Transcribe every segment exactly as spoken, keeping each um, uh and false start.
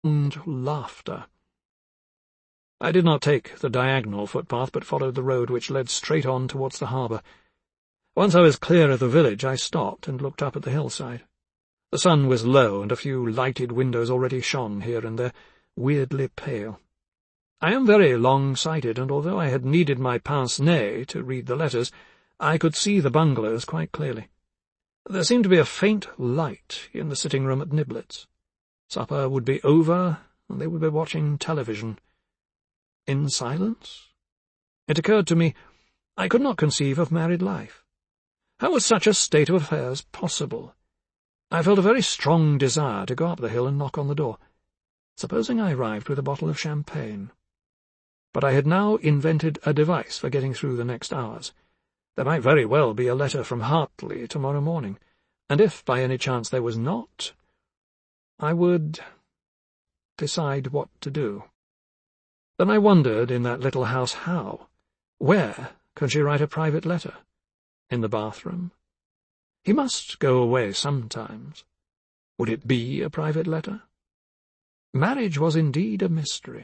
and laughter. I did not take the diagonal footpath, but followed the road which led straight on towards the harbour. Once I was clear of the village, I stopped and looked up at the hillside. The sun was low, and a few lighted windows already shone here and there, weirdly pale. I am very long-sighted, and although I had needed my pince-nez to read the letters, I could see the bungalows quite clearly. There seemed to be a faint light in the sitting-room at Niblett's. Supper would be over, and they would be watching television. In silence? It occurred to me I could not conceive of married life. How was such a state of affairs possible? I felt a very strong desire to go up the hill and knock on the door. Supposing I arrived with a bottle of champagne? But I had now invented a device for getting through the next hours. There might very well be a letter from Hartley tomorrow morning, and if by any chance there was not, I would decide what to do. Then I wondered in that little house how, where could she write a private letter? In the bathroom? He must go away sometimes. Would it be a private letter? Marriage was indeed a mystery.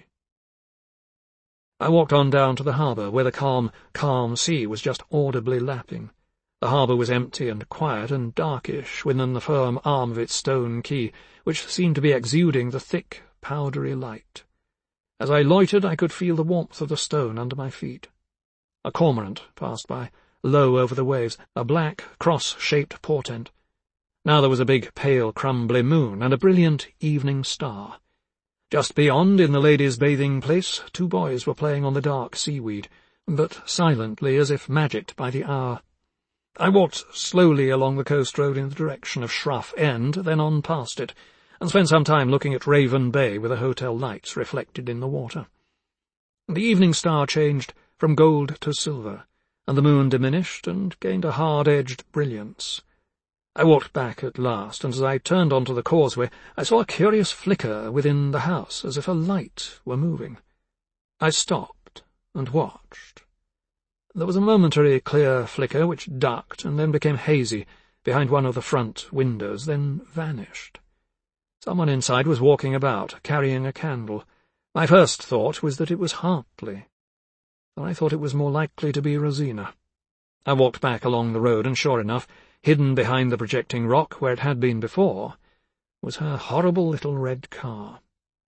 I walked on down to the harbour, where the calm, calm sea was just audibly lapping. The harbour was empty and quiet and darkish within the firm arm of its stone quay, which seemed to be exuding the thick, powdery light. As I loitered, I could feel the warmth of the stone under my feet. A cormorant passed by, low over the waves, a black, cross-shaped portent. Now there was a big, pale, crumbly moon and a brilliant evening star. Just beyond, in the ladies' bathing place, two boys were playing on the dark seaweed, but silently, as if magicked by the hour. I walked slowly along the coast road in the direction of Shrough End, then on past it, and spent some time looking at Raven Bay with the hotel lights reflected in the water. The evening star changed from gold to silver, and the moon diminished and gained a hard-edged brilliance. I walked back at last, and as I turned onto the causeway, I saw a curious flicker within the house, as if a light were moving. I stopped and watched. There was a momentary clear flicker which ducked and then became hazy behind one of the front windows, then vanished. Someone inside was walking about, carrying a candle. My first thought was that it was Hartley. Then I thought it was more likely to be Rosina. I walked back along the road, and sure enough, hidden behind the projecting rock where it had been before, was her horrible little red car.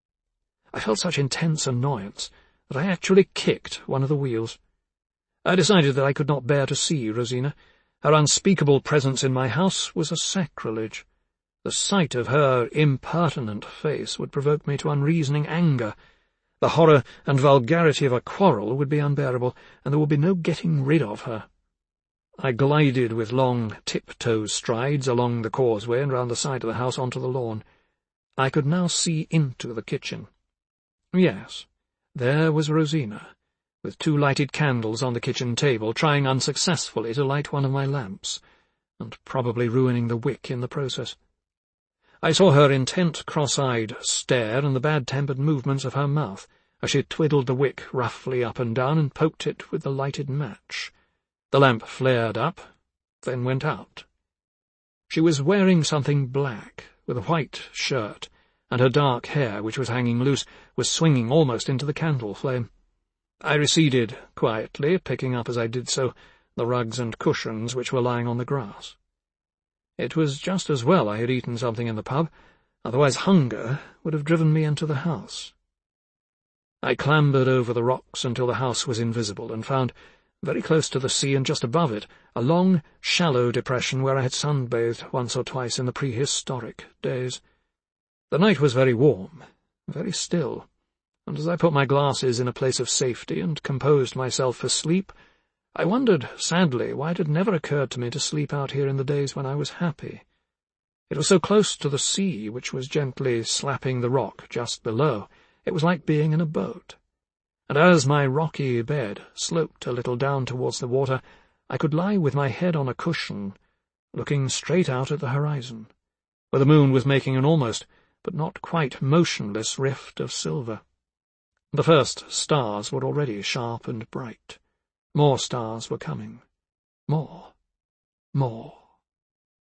I felt such intense annoyance that I actually kicked one of the wheels. I decided that I could not bear to see Rosina. Her unspeakable presence in my house was a sacrilege. The sight of her impertinent face would provoke me to unreasoning anger. The horror and vulgarity of a quarrel would be unbearable, and there would be no getting rid of her. I glided with long, tiptoe strides along the causeway and round the side of the house onto the lawn. I could now see into the kitchen. Yes, there was Rosina, with two lighted candles on the kitchen table, trying unsuccessfully to light one of my lamps, and probably ruining the wick in the process. I saw her intent, cross-eyed stare and the bad-tempered movements of her mouth as she twiddled the wick roughly up and down and poked it with the lighted match. The lamp flared up, then went out. She was wearing something black, with a white shirt, and her dark hair, which was hanging loose, was swinging almost into the candle flame. I receded quietly, picking up as I did so the rugs and cushions which were lying on the grass. It was just as well I had eaten something in the pub, otherwise hunger would have driven me into the house. I clambered over the rocks until the house was invisible, and found, very close to the sea and just above it, a long, shallow depression where I had sunbathed once or twice in the prehistoric days. The night was very warm, very still, and as I put my glasses in a place of safety and composed myself for sleep, I wondered, sadly, why it had never occurred to me to sleep out here in the days when I was happy. It was so close to the sea, which was gently slapping the rock just below. It was like being in a boat. And as my rocky bed sloped a little down towards the water, I could lie with my head on a cushion, looking straight out at the horizon, where the moon was making an almost, but not quite motionless rift of silver. The first stars were already sharp and bright. More stars were coming. More. More.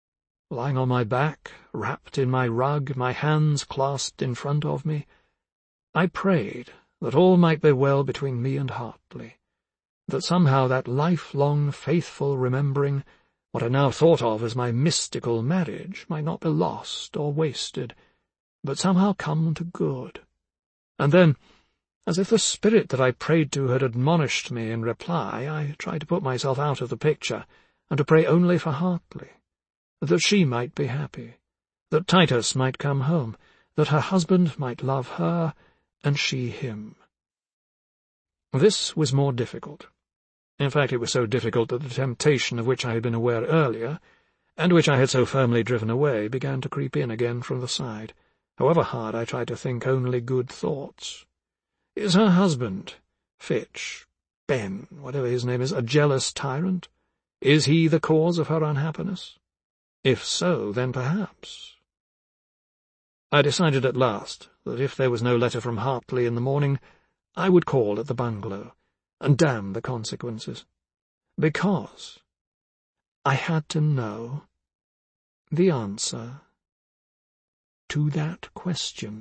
lying on my back, wrapped in my rug, my hands clasped in front of me, I prayed that all might be well between me and Hartley, that somehow that lifelong, faithful remembering, what I now thought of as my mystical marriage, might not be lost or wasted, but somehow come to good. And then, as if the spirit that I prayed to had admonished me in reply, I tried to put myself out of the picture, and to pray only for Hartley, that she might be happy, that Titus might come home, that her husband might love her, and she him. This was more difficult. In fact, it was so difficult that the temptation of which I had been aware earlier, and which I had so firmly driven away, began to creep in again from the side, however hard I tried to think only good thoughts. Is her husband, Fitch, Ben, whatever his name is, a jealous tyrant? Is he the cause of her unhappiness? If so, then perhaps. I decided at last that if there was no letter from Hartley in the morning, I would call at the bungalow, and damn the consequences, because I had to know the answer to that question.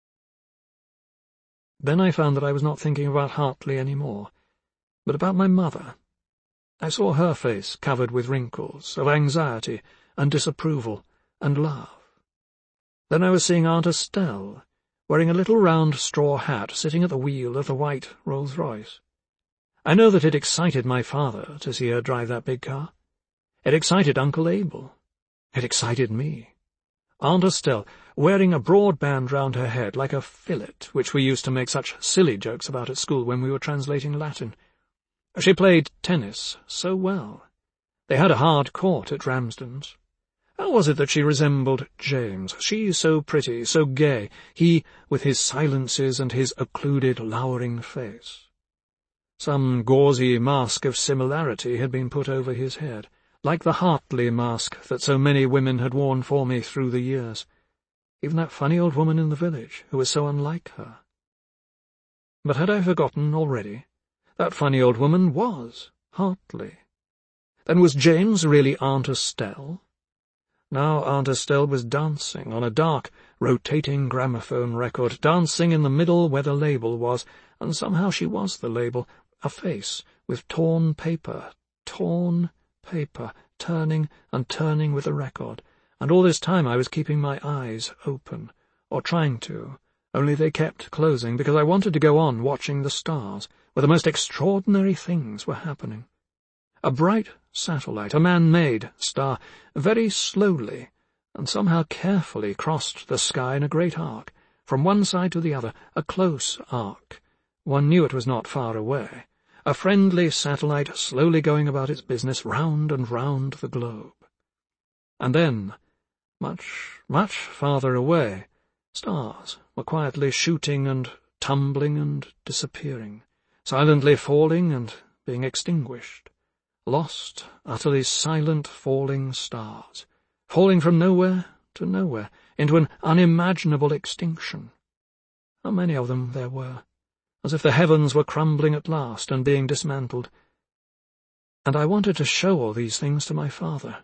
Then I found that I was not thinking about Hartley any more, but about my mother. I saw her face covered with wrinkles of anxiety and disapproval and love. Then I was seeing Aunt Estelle, wearing a little round straw hat, sitting at the wheel of the white Rolls-Royce. I know that it excited my father to see her drive that big car. It excited Uncle Abel. It excited me. Aunt Estelle, wearing a broad band round her head like a fillet, which we used to make such silly jokes about at school when we were translating Latin. She played tennis so well. They had a hard court at Ramsden's. How was it that she resembled James, she so pretty, so gay, he with his silences and his occluded, lowering face? Some gauzy mask of similarity had been put over his head, like the Hartley mask that so many women had worn for me through the years, even that funny old woman in the village who was so unlike her. But had I forgotten already? That funny old woman was Hartley. Then was James really Aunt Estelle? Now Aunt Estelle was dancing on a dark, rotating gramophone record, dancing in the middle where the label was, and somehow she was the label, a face with torn paper, torn paper, turning and turning with the record, and all this time I was keeping my eyes open, or trying to, only they kept closing, because I wanted to go on watching the stars, where the most extraordinary things were happening. A bright satellite, a man-made star, very slowly and somehow carefully crossed the sky in a great arc, from one side to the other, a close arc. One knew it was not far away, a friendly satellite slowly going about its business round and round the globe. And then, much, much farther away, stars were quietly shooting and tumbling and disappearing, silently falling and being extinguished. Lost, utterly silent falling stars, falling from nowhere to nowhere, into an unimaginable extinction. How many of them there were, as if the heavens were crumbling at last and being dismantled. And I wanted to show all these things to my father.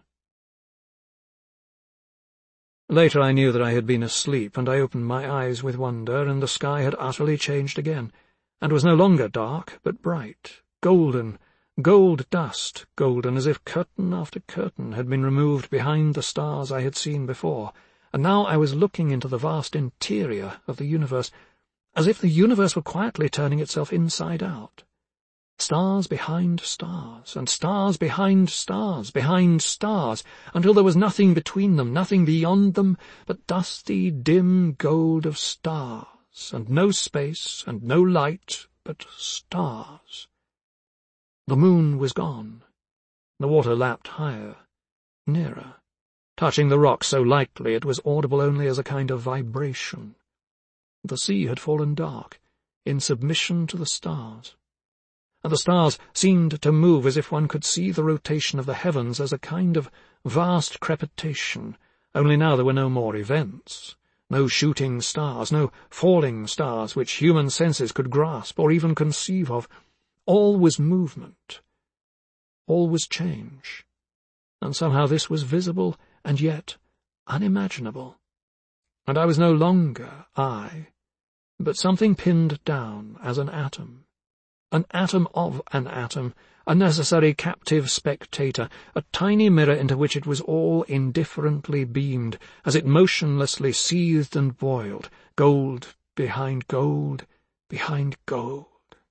Later I knew that I had been asleep, and I opened my eyes with wonder, and the sky had utterly changed again, and was no longer dark, but bright, golden, gold dust, golden as if curtain after curtain had been removed behind the stars I had seen before, and now I was looking into the vast interior of the universe, as if the universe were quietly turning itself inside out. Stars behind stars, and stars behind stars, behind stars, until there was nothing between them, nothing beyond them, but dusty, dim gold of stars, and no space, and no light, but stars. The moon was gone. The water lapped higher, nearer, touching the rocks so lightly it was audible only as a kind of vibration. The sea had fallen dark, in submission to the stars, and the stars seemed to move as if one could see the rotation of the heavens as a kind of vast crepitation, only now there were no more events, no shooting stars, no falling stars which human senses could grasp or even conceive of. All was movement, all was change, and somehow this was visible and yet unimaginable. And I was no longer I, but something pinned down as an atom. An atom of an atom, a necessary captive spectator, a tiny mirror into which it was all indifferently beamed, as it motionlessly seethed and boiled, gold behind gold, behind gold.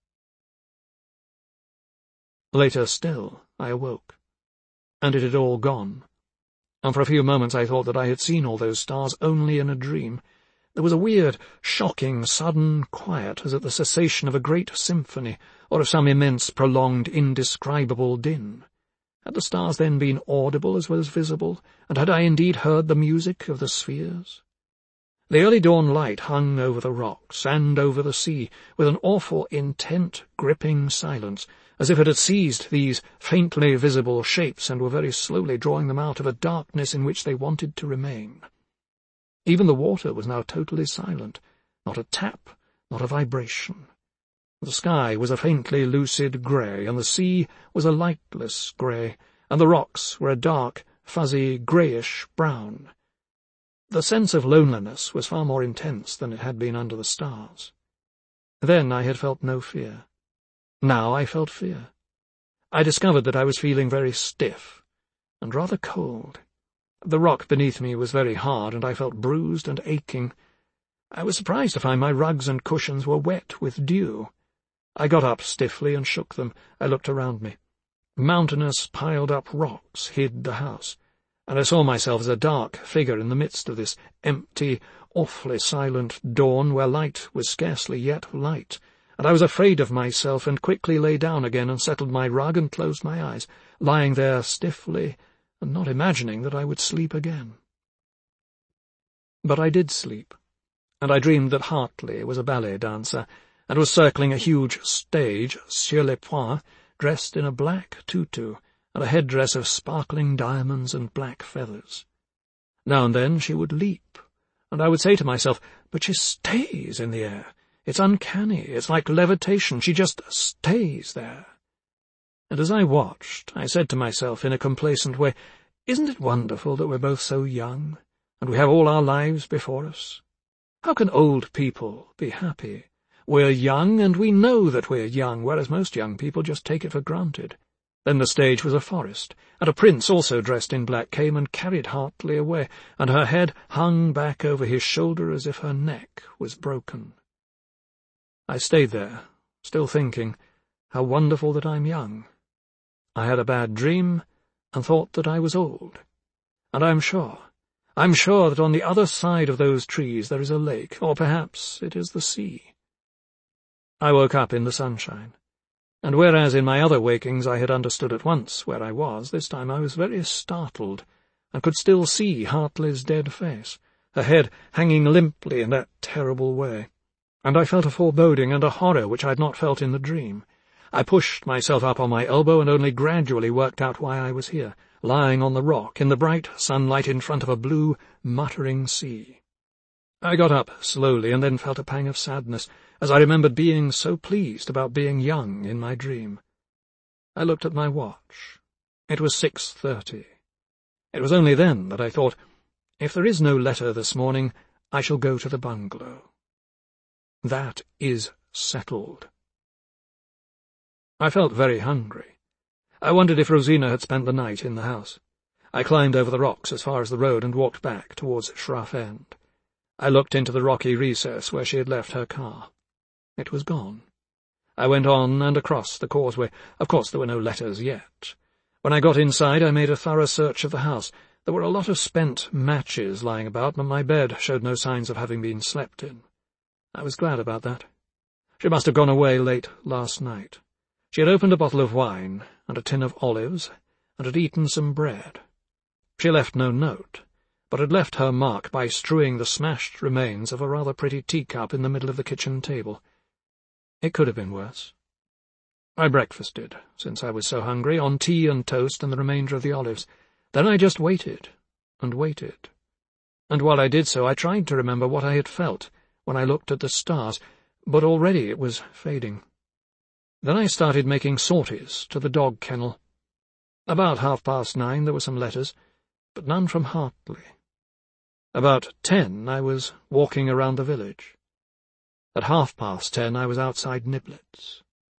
Later still, I awoke, and it had all gone, and for a few moments I thought that I had seen all those stars only in a dream. There was a weird, shocking, sudden quiet, as at the cessation of a great symphony, or of some immense, prolonged, indescribable din. Had the stars then been audible as well as visible, and had I indeed heard the music of the spheres? The early dawn light hung over the rocks and over the sea, with an awful, intent, gripping silence, as if it had seized these faintly visible shapes and were very slowly drawing them out of a darkness in which they wanted to remain. Even the water was now totally silent, not a tap, not a vibration. The sky was a faintly lucid grey, and the sea was a lightless grey, and the rocks were a dark, fuzzy, greyish brown. The sense of loneliness was far more intense than it had been under the stars. Then I had felt no fear. Now I felt fear. I discovered that I was feeling very stiff, and rather cold. The rock beneath me was very hard, and I felt bruised and aching. I was surprised to find my rugs and cushions were wet with dew. I got up stiffly and shook them. I looked around me. Mountainous, piled-up rocks hid the house, and I saw myself as a dark figure in the midst of this empty, awfully silent dawn where light was scarcely yet light, and I was afraid of myself and quickly lay down again and settled my rug and closed my eyes, lying there stiffly and not imagining that I would sleep again. But I did sleep, and I dreamed that Hartley was a ballet dancer, and was circling a huge stage sur les points, dressed in a black tutu, and a headdress of sparkling diamonds and black feathers. Now and then she would leap, and I would say to myself, but she stays in the air. It's uncanny, it's like levitation, she just stays there. And as I watched, I said to myself in a complacent way, isn't it wonderful that we're both so young, and we have all our lives before us? How can old people be happy? We're young, and we know that we're young, whereas most young people just take it for granted. Then the stage was a forest, and a prince also dressed in black came and carried Hartley away, and her head hung back over his shoulder as if her neck was broken. I stayed there, still thinking, how wonderful that I'm young. I had a bad dream, and thought that I was old. And I'm sure, I'm sure that on the other side of those trees there is a lake, or perhaps it is the sea. I woke up in the sunshine, and whereas in my other wakings I had understood at once where I was, this time I was very startled, and could still see Hartley's dead face, her head hanging limply in that terrible way, and I felt a foreboding and a horror which I had not felt in the dream. I pushed myself up on my elbow and only gradually worked out why I was here, lying on the rock in the bright sunlight in front of a blue, muttering sea. I got up slowly and then felt a pang of sadness, as I remembered being so pleased about being young in my dream. I looked at my watch. It was six thirty. It was only then that I thought, if there is no letter this morning, I shall go to the bungalow. That is settled. I felt very hungry. I wondered if Rosina had spent the night in the house. I climbed over the rocks as far as the road and walked back towards Shrough End. I looked into the rocky recess where she had left her car. It was gone. I went on and across the causeway. Of course there were no letters yet. When I got inside I made a thorough search of the house. There were a lot of spent matches lying about, but my bed showed no signs of having been slept in. I was glad about that. She must have gone away late last night. She had opened a bottle of wine and a tin of olives, and had eaten some bread. She left no note, but had left her mark by strewing the smashed remains of a rather pretty teacup in the middle of the kitchen table. It could have been worse. I breakfasted, since I was so hungry, on tea and toast and the remainder of the olives. Then I just waited, and waited. And while I did so, I tried to remember what I had felt when I looked at the stars, but already it was fading. Then I started making sorties to the dog kennel. About half-past nine there were some letters. but none from Hartley. About ten I was walking around the village. At half past ten I was outside Niblett's.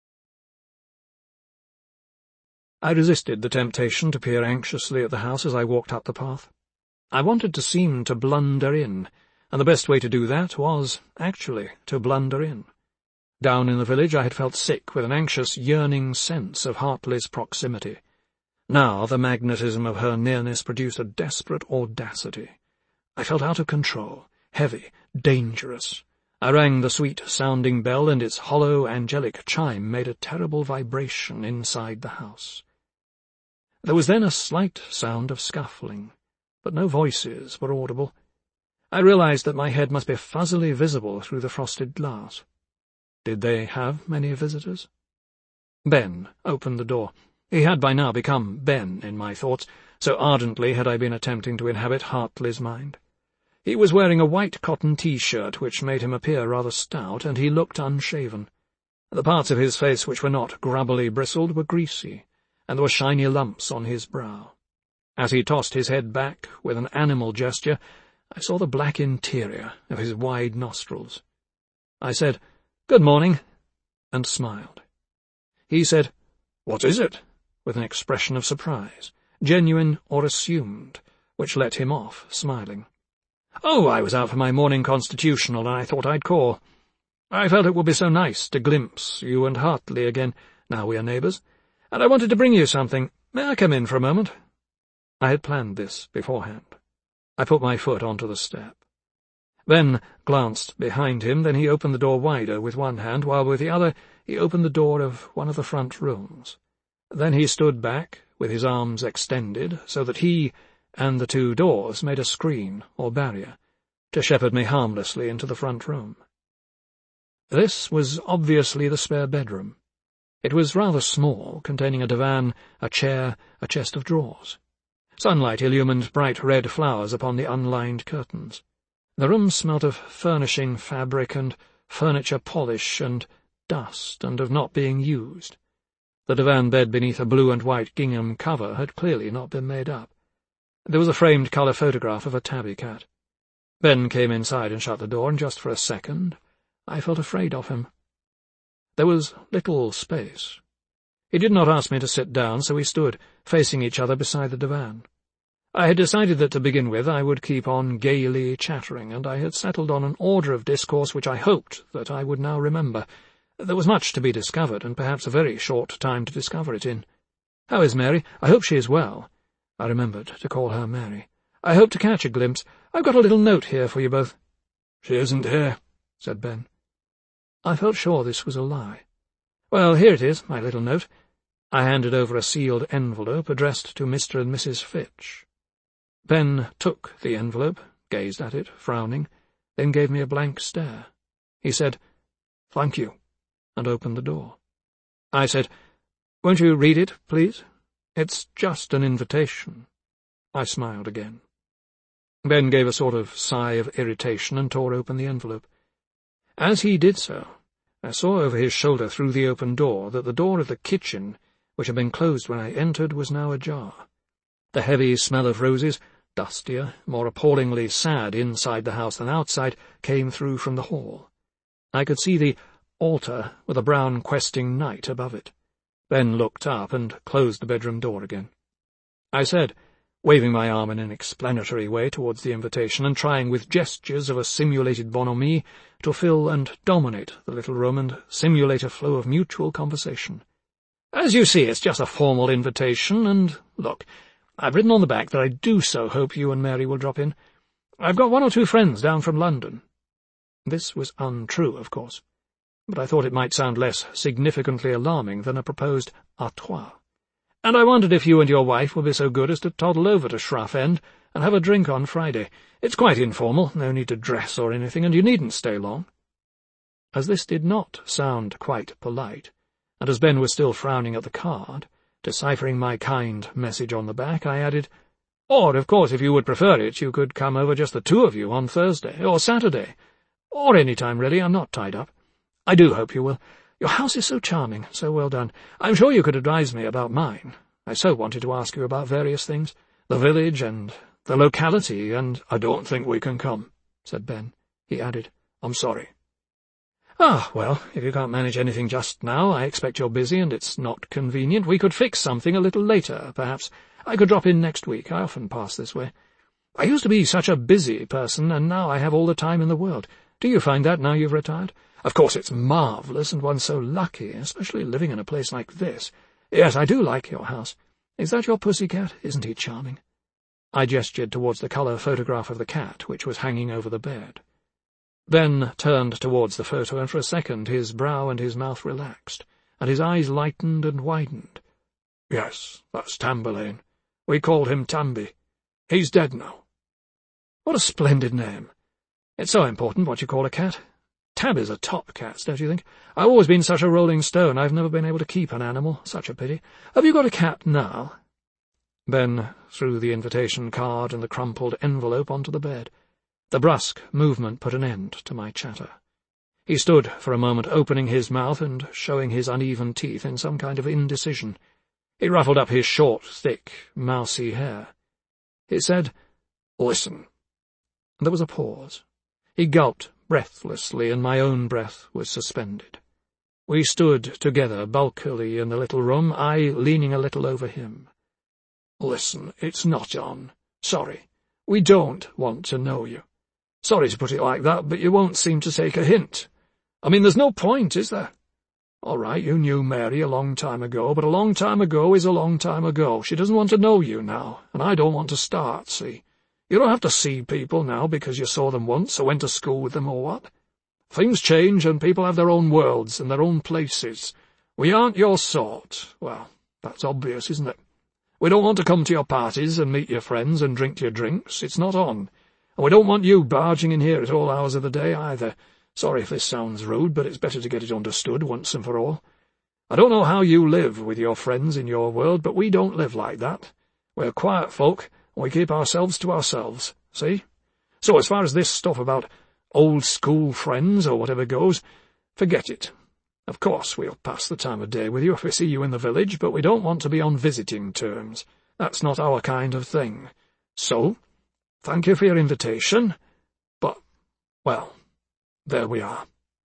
I resisted the temptation to peer anxiously at the house as I walked up the path. I wanted to seem to blunder in, and the best way to do that was, actually, to blunder in. Down in the village I had felt sick with an anxious, yearning sense of Hartley's proximity. Now the magnetism of her nearness produced a desperate audacity. I felt out of control, heavy, dangerous. I rang the sweet-sounding bell, and its hollow, angelic chime made a terrible vibration inside the house. There was then a slight sound of scuffling, but no voices were audible. I realized that my head must be fuzzily visible through the frosted glass. Did they have many visitors? Ben opened the door. He had by now become Ben in my thoughts, so ardently had I been attempting to inhabit Hartley's mind. He was wearing a white cotton T-shirt which made him appear rather stout, and he looked unshaven. The parts of his face which were not grubbily bristled were greasy, and there were shiny lumps on his brow. As he tossed his head back with an animal gesture, I saw the black interior of his wide nostrils. I said, "Good morning," and smiled. He said, "What is it?" with an expression of surprise, genuine or assumed, which let him off, smiling. "Oh, I was out for my morning constitutional, and I thought I'd call. I felt it would be so nice to glimpse you and Hartley again, now we are neighbours, and I wanted to bring you something. May I come in for a moment?" I had planned this beforehand. I put my foot onto the step. Ben glanced behind him, then he opened the door wider with one hand, while with the other he opened the door of one of the front rooms. Then he stood back, with his arms extended, so that he and the two doors made a screen or barrier, to shepherd me harmlessly into the front room. This was obviously the spare bedroom. It was rather small, containing a divan, a chair, a chest of drawers. Sunlight illumined bright red flowers upon the unlined curtains. The room smelt of furnishing fabric and furniture polish and dust and of not being used. The divan bed beneath a blue and white gingham cover had clearly not been made up. There was a framed colour photograph of a tabby cat. Ben came inside and shut the door, and just for a second I felt afraid of him. There was little space. He did not ask me to sit down, so we stood, facing each other beside the divan. I had decided that to begin with I would keep on gaily chattering, and I had settled on an order of discourse which I hoped that I would now remember. There was much to be discovered, and perhaps a very short time to discover it in. "How is Mary? I hope she is well." I remembered to call her Mary. "I hope to catch a glimpse. I've got a little note here for you both." "She isn't here," said Ben. I felt sure this was a lie. "Well, here it is, my little note." I handed over a sealed envelope addressed to Mister and Missus Fitch. Ben took the envelope, gazed at it, frowning, then gave me a blank stare. He said, "Thank you," and opened the door. I said, "Won't you read it, please? It's just an invitation." I smiled again. Ben gave a sort of sigh of irritation and tore open the envelope. As he did so, I saw over his shoulder through the open door that the door of the kitchen, which had been closed when I entered, was now ajar. The heavy smell of roses, dustier, more appallingly sad inside the house than outside, came through from the hall. I could see the altar with a brown questing knight above it. Ben looked up and closed the bedroom door again. I said, waving my arm in an explanatory way towards the invitation, and trying with gestures of a simulated bonhomie to fill and dominate the little room and simulate a flow of mutual conversation, "As you see, it's just a formal invitation, and, look, I've written on the back that I do so hope you and Mary will drop in. I've got one or two friends down from London." This was untrue, of course, but I thought it might sound less significantly alarming than a proposed à trois. "And I wondered if you and your wife would be so good as to toddle over to Shrough End and have a drink on Friday. It's quite informal, no need to dress or anything, and you needn't stay long." As this did not sound quite polite, and as Ben was still frowning at the card, deciphering my kind message on the back, I added, "Or, of course, if you would prefer it, you could come over just the two of you on Thursday, or Saturday, or any time, really. I'm not tied up. I do hope you will. Your house is so charming, so well done. I'm sure you could advise me about mine. I so wanted to ask you about various things. The village and the locality, and—" "I don't think we can come," said Ben. He added, "I'm sorry." "Ah, well, if you can't manage anything just now, I expect you're busy and it's not convenient. We could fix something a little later, perhaps. I could drop in next week. I often pass this way. I used to be such a busy person, and now I have all the time in the world. Do you find that now you've retired? Of course it's marvellous, and one's so lucky, especially living in a place like this. Yes, I do like your house. Is that your pussycat? Isn't he charming?" I gestured towards the colour photograph of the cat, which was hanging over the bed. Ben turned towards the photo, and for a second his brow and his mouth relaxed, and his eyes lightened and widened. "Yes, that's Tamburlaine. We called him Tamby. He's dead now." "What a splendid name. It's so important what you call a cat. Tabbies are top cats, don't you think? I've always been such a rolling stone, I've never been able to keep an animal. Such a pity. Have you got a cat now?" Ben threw the invitation card and the crumpled envelope onto the bed. The brusque movement put an end to my chatter. He stood for a moment, opening his mouth and showing his uneven teeth in some kind of indecision. He ruffled up his short, thick, mousy hair. He said, "Listen." There was a pause. He gulped breathlessly, and my own breath was suspended. We stood together bulkily in the little room, I leaning a little over him. "Listen, it's not on. Sorry. We don't want to know you. Sorry to put it like that, but you won't seem to take a hint. I mean, there's no point, is there? All right, you knew Mary a long time ago, but a long time ago is a long time ago. She doesn't want to know you now, and I don't want to start, see? You don't have to see people now because you saw them once or went to school with them or what. Things change and people have their own worlds and their own places. We aren't your sort. Well, that's obvious, isn't it? We don't want to come to your parties and meet your friends and drink your drinks. It's not on. And we don't want you barging in here at all hours of the day either. Sorry if this sounds rude, but it's better to get it understood once and for all. I don't know how you live with your friends in your world, but we don't live like that. We're quiet folk, and we keep ourselves to ourselves, see? So as far as this stuff about old-school friends or whatever goes, forget it. Of course we'll pass the time of day with you if we see you in the village, but we don't want to be on visiting terms. That's not our kind of thing. So, thank you for your invitation, but, well, there we are."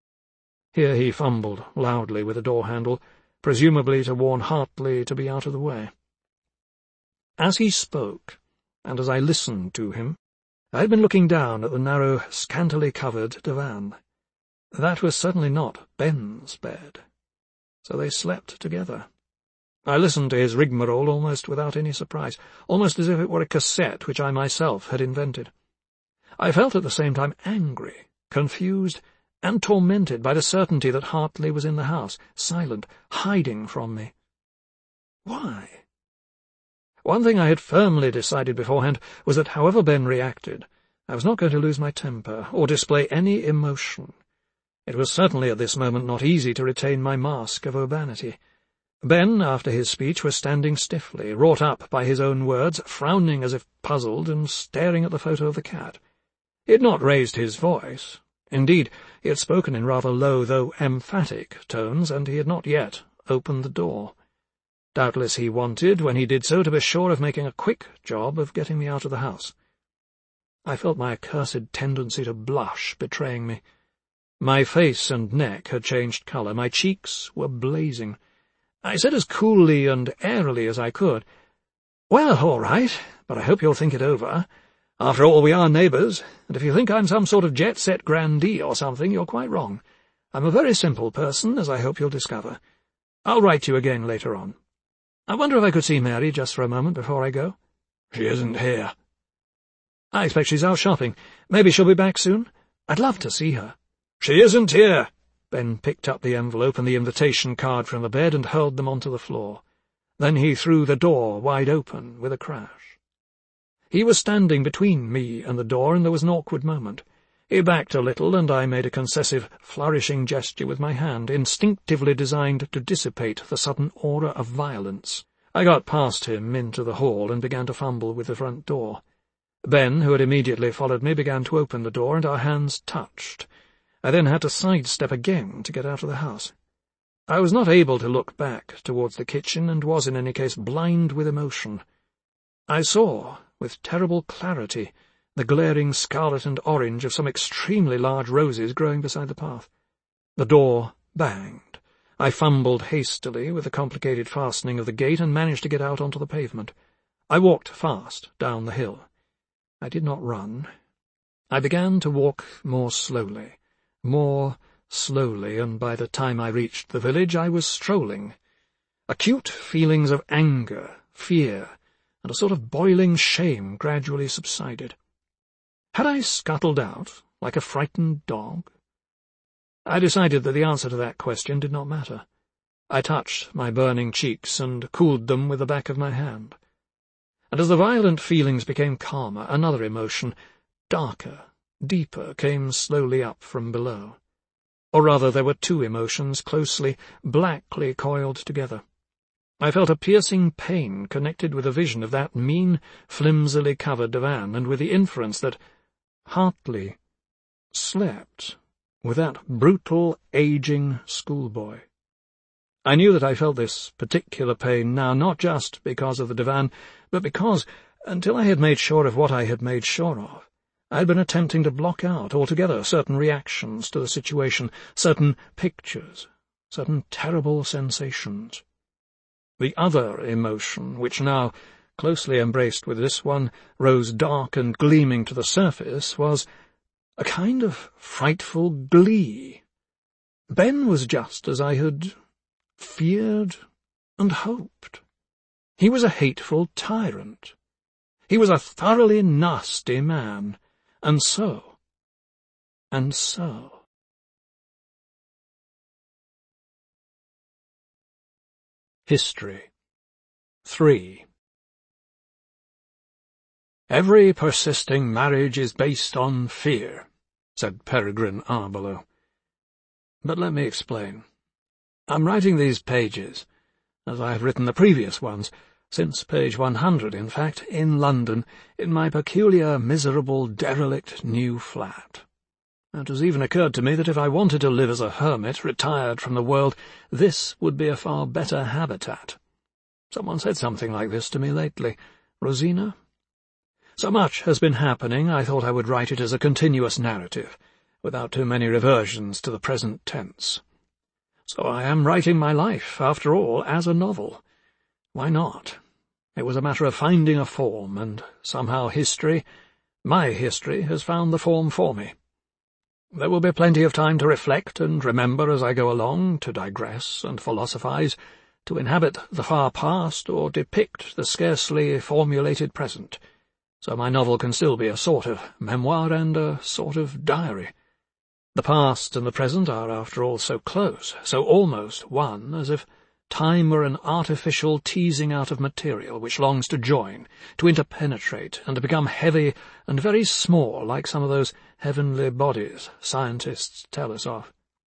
Here he fumbled loudly with the door-handle, presumably to warn Hartley to be out of the way. As he spoke, and as I listened to him, I had been looking down at the narrow, scantily covered divan. That was certainly not Ben's bed. So they slept together. I listened to his rigmarole almost without any surprise, almost as if it were a cassette which I myself had invented. I felt at the same time angry, confused, and tormented by the certainty that Hartley was in the house, silent, hiding from me. Why? One thing I had firmly decided beforehand was that however Ben reacted, I was not going to lose my temper or display any emotion. It was certainly at this moment not easy to retain my mask of urbanity. Ben, after his speech, was standing stiffly, wrought up by his own words, frowning as if puzzled, and staring at the photo of the cat. He had not raised his voice. Indeed, he had spoken in rather low, though emphatic, tones, and he had not yet opened the door. Doubtless he wanted, when he did so, to be sure of making a quick job of getting me out of the house. I felt my accursed tendency to blush betraying me. My face and neck had changed colour, my cheeks were blazing. I said as coolly and airily as I could, "Well, all right, but I hope you'll think it over. After all, we are neighbours, and if you think I'm some sort of jet-set grandee or something, you're quite wrong. I'm a very simple person, as I hope you'll discover. I'll write to you again later on. I wonder if I could see Mary just for a moment before I go?" "She isn't here." "I expect she's out shopping. Maybe she'll be back soon. I'd love to see her." "She isn't here." Ben picked up the envelope and the invitation card from the bed and hurled them onto the floor. Then he threw the door wide open with a crash. He was standing between me and the door, and there was an awkward moment. He backed a little, and I made a concessive, flourishing gesture with my hand, instinctively designed to dissipate the sudden aura of violence. I got past him into the hall and began to fumble with the front door. Ben, who had immediately followed me, began to open the door, and our hands touched. I then had to sidestep again to get out of the house. I was not able to look back towards the kitchen, and was in any case blind with emotion. I saw, with terrible clarity, the glaring scarlet and orange of some extremely large roses growing beside the path. The door banged. I fumbled hastily with the complicated fastening of the gate and managed to get out onto the pavement. I walked fast down the hill. I did not run. I began to walk more slowly, more slowly, and by the time I reached the village I was strolling. Acute feelings of anger, fear, and a sort of boiling shame gradually subsided. Had I scuttled out like a frightened dog? I decided that the answer to that question did not matter. I touched my burning cheeks and cooled them with the back of my hand. And as the violent feelings became calmer, another emotion, darker, deeper, came slowly up from below. Or rather, there were two emotions closely, blackly coiled together. I felt a piercing pain connected with a vision of that mean, flimsily covered divan, and with the inference that Hartley slept with that brutal, aging schoolboy. I knew that I felt this particular pain now, not just because of the divan, but because, until I had made sure of what I had made sure of, I had been attempting to block out altogether certain reactions to the situation, certain pictures, certain terrible sensations. The other emotion, which now, closely embraced with this one, rose dark and gleaming to the surface, was a kind of frightful glee. Ben was just as I had feared and hoped. He was a hateful tyrant. He was a thoroughly nasty man. And so, and so... History. three. "Every persisting marriage is based on fear," said Peregrine Arbelo. But let me explain. I'm writing these pages, as I have written the previous ones, since page one hundred, in fact, in London, in my peculiar, miserable, derelict new flat. It has even occurred to me that if I wanted to live as a hermit, retired from the world, this would be a far better habitat. Someone said something like this to me lately. Rosina? So much has been happening, I thought I would write it as a continuous narrative, without too many reversions to the present tense. So I am writing my life, after all, as a novel. Why not? It was a matter of finding a form, and somehow history, my history, has found the form for me. There will be plenty of time to reflect and remember as I go along, to digress and philosophize, to inhabit the far past or depict the scarcely formulated present. So my novel can still be a sort of memoir and a sort of diary. The past and the present are, after all, so close, so almost one, as if time were an artificial teasing out of material which longs to join, to interpenetrate, and to become heavy and very small, like some of those heavenly bodies scientists tell us of.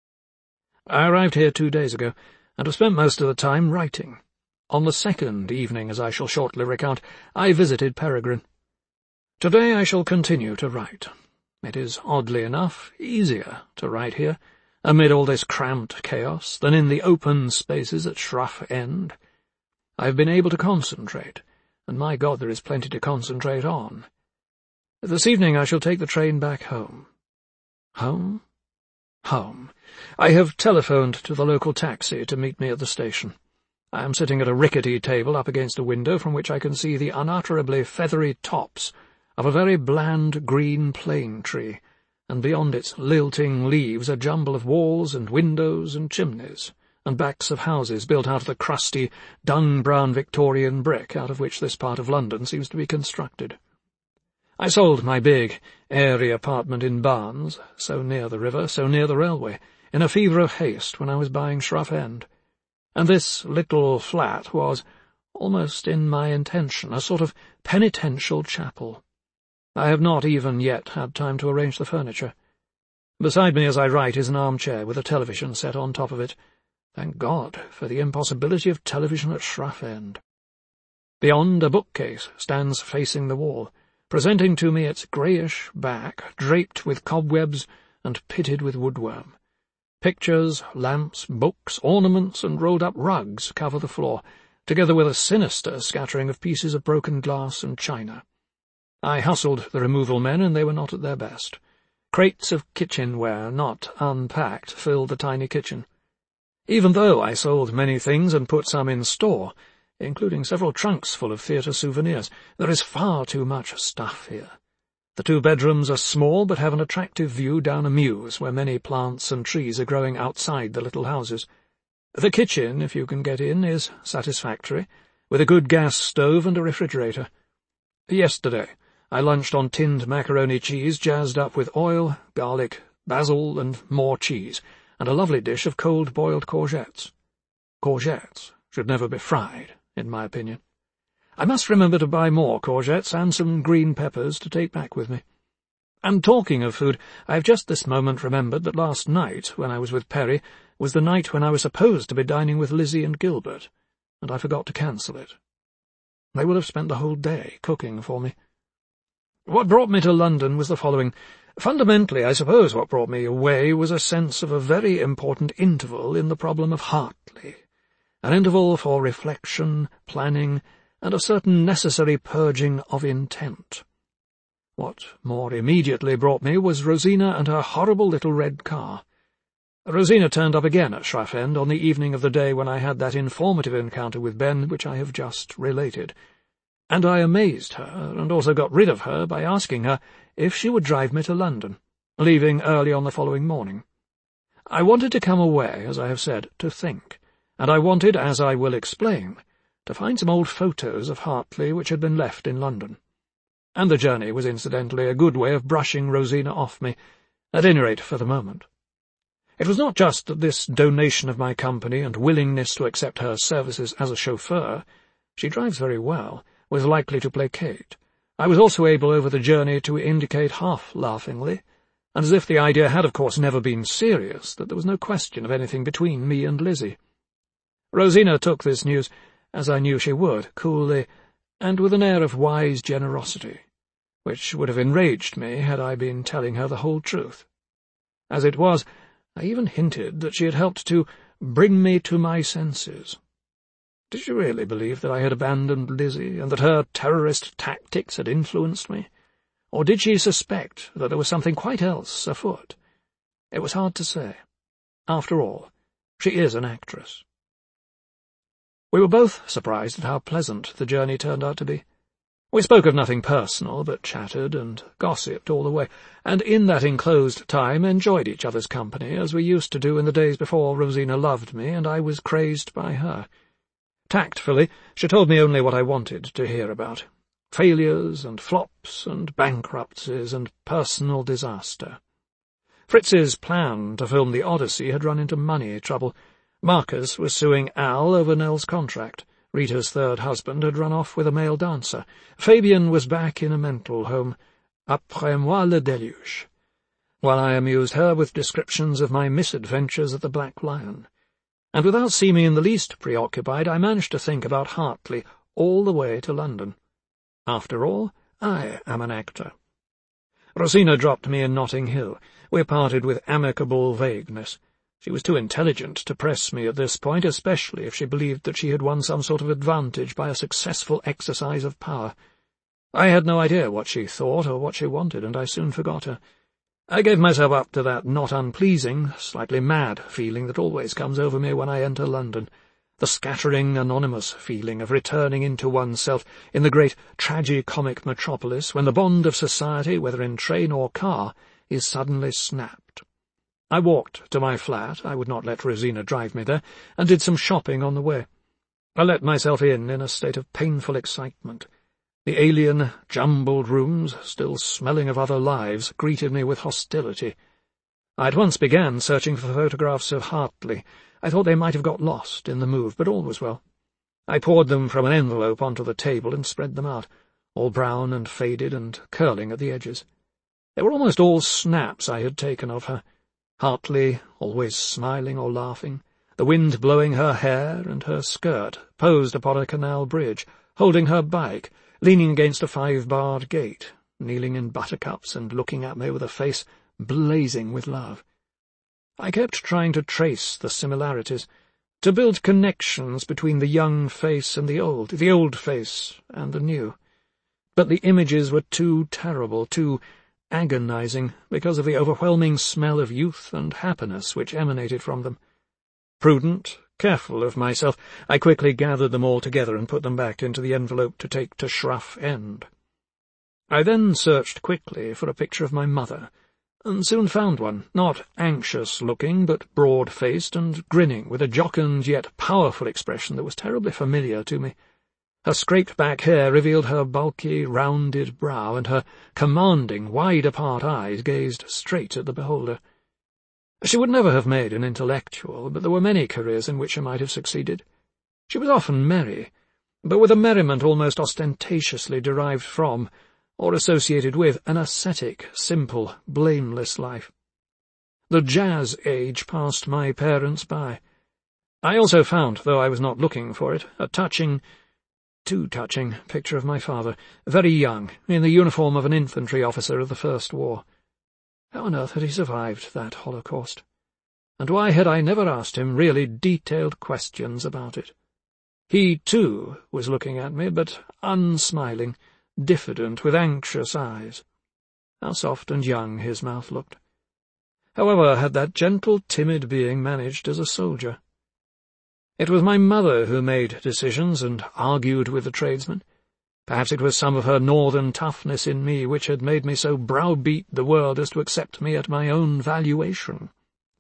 I arrived here two days ago, and have spent most of the time writing. On the second evening, as I shall shortly recount, I visited Peregrine. Today I shall continue to write. It is, oddly enough, easier to write here, amid all this cramped chaos, than in the open spaces at Shrough End. I have been able to concentrate, and my God, there is plenty to concentrate on. This evening I shall take the train back home. Home? Home. I have telephoned to the local taxi to meet me at the station. I am sitting at a rickety table up against a window from which I can see the unutterably feathery tops of a very bland green plane tree, and beyond its lilting leaves a jumble of walls and windows and chimneys, and backs of houses built out of the crusty, dung-brown Victorian brick out of which this part of London seems to be constructed. I sold my big, airy apartment in Barnes, so near the river, so near the railway, in a fever of haste when I was buying Shrough End, and this little flat was, almost in my intention, a sort of penitential chapel. I have not even yet had time to arrange the furniture. Beside me as I write is an armchair with a television set on top of it. Thank God for the impossibility of television at Shrough End. Beyond, a bookcase stands facing the wall, presenting to me its greyish back, draped with cobwebs and pitted with woodworm. Pictures, lamps, books, ornaments, and rolled-up rugs cover the floor, together with a sinister scattering of pieces of broken glass and china. I hustled the removal men, and they were not at their best. Crates of kitchenware, not unpacked, filled the tiny kitchen. Even though I sold many things and put some in store, including several trunks full of theatre souvenirs, there is far too much stuff here. The two bedrooms are small, but have an attractive view down a mews where many plants and trees are growing outside the little houses. The kitchen, if you can get in, is satisfactory, with a good gas stove and a refrigerator. Yesterday I lunched on tinned macaroni cheese jazzed up with oil, garlic, basil, and more cheese, and a lovely dish of cold-boiled courgettes. Courgettes should never be fried, in my opinion. I must remember to buy more courgettes and some green peppers to take back with me. And talking of food, I have just this moment remembered that last night, when I was with Perry, was the night when I was supposed to be dining with Lizzie and Gilbert, and I forgot to cancel it. They will have spent the whole day cooking for me. What brought me to London was the following. Fundamentally, I suppose what brought me away was a sense of a very important interval in the problem of Hartley, an interval for reflection, planning, and a certain necessary purging of intent. What more immediately brought me was Rosina and her horrible little red car. Rosina turned up again at Shrough End on the evening of the day when I had that informative encounter with Ben which I have just related, and I amazed her, and also got rid of her by asking her if she would drive me to London, leaving early on the following morning. I wanted to come away, as I have said, to think, and I wanted, as I will explain, to find some old photos of Hartley which had been left in London. And the journey was incidentally a good way of brushing Rosina off me, at any rate for the moment. It was not just that this donation of my company and willingness to accept her services as a chauffeur — she drives very well — was likely to placate. I was also able over the journey to indicate half-laughingly, and as if the idea had of course never been serious, that there was no question of anything between me and Lizzie. Rosina took this news, as I knew she would, coolly, and with an air of wise generosity, which would have enraged me had I been telling her the whole truth. As it was, I even hinted that she had helped to bring me to my senses. Did she really believe that I had abandoned Lizzie, and that her terrorist tactics had influenced me? Or did she suspect that there was something quite else afoot? It was hard to say. After all, she is an actress. We were both surprised at how pleasant the journey turned out to be. We spoke of nothing personal, but chatted and gossiped all the way, and in that enclosed time enjoyed each other's company, as we used to do in the days before Rosina loved me and I was crazed by her. Tactfully, she told me only what I wanted to hear about. Failures and flops and bankruptcies and personal disaster. Fritz's plan to film The Odyssey had run into money trouble. Marcus was suing Al over Nell's contract. Rita's third husband had run off with a male dancer. Fabian was back in a mental home. Après moi le déluge. While I amused her with descriptions of my misadventures at the Black Lion. And without seeming in the least preoccupied, I managed to think about Hartley all the way to London. After all, I am an actor. Rosina dropped me in Notting Hill. We parted with amicable vagueness. She was too intelligent to press me at this point, especially if she believed that she had won some sort of advantage by a successful exercise of power. I had no idea what she thought or what she wanted, and I soon forgot her. I gave myself up to that not unpleasing, slightly mad feeling that always comes over me when I enter London, the scattering, anonymous feeling of returning into oneself in the great tragi-comic metropolis when the bond of society, whether in train or car, is suddenly snapped. I walked to my flat, I would not let Rosina drive me there, and did some shopping on the way. I let myself in in a state of painful excitement. The alien, jumbled rooms, still smelling of other lives, greeted me with hostility. I at once began searching for photographs of Hartley. I thought they might have got lost in the move, but all was well. I poured them from an envelope onto the table and spread them out, all brown and faded and curling at the edges. They were almost all snaps I had taken of her. Hartley, always smiling or laughing, the wind blowing her hair and her skirt, posed upon a canal bridge, holding her bike, leaning against a five-barred gate, kneeling in buttercups and looking at me with a face blazing with love. I kept trying to trace the similarities, to build connections between the young face and the old, the old face and the new. But the images were too terrible, too agonizing, because of the overwhelming smell of youth and happiness which emanated from them. Prudent, careful of myself, I quickly gathered them all together and put them back into the envelope to take to Shrough End. I then searched quickly for a picture of my mother, and soon found one, not anxious-looking, but broad-faced and grinning, with a jocund yet powerful expression that was terribly familiar to me. Her scraped-back hair revealed her bulky, rounded brow, and her commanding, wide-apart eyes gazed straight at the beholder. She would never have made an intellectual, but there were many careers in which she might have succeeded. She was often merry, but with a merriment almost ostentatiously derived from, or associated with, an ascetic, simple, blameless life. The jazz age passed my parents by. I also found, though I was not looking for it, a touching, too touching, picture of my father, very young, in the uniform of an infantry officer of the First War. How on earth had he survived that Holocaust? And why had I never asked him really detailed questions about it? He, too, was looking at me, but unsmiling, diffident, with anxious eyes. How soft and young his mouth looked. However, had that gentle, timid being managed as a soldier? It was my mother who made decisions and argued with the tradesmen. Perhaps it was some of her northern toughness in me which had made me so browbeat the world as to accept me at my own valuation.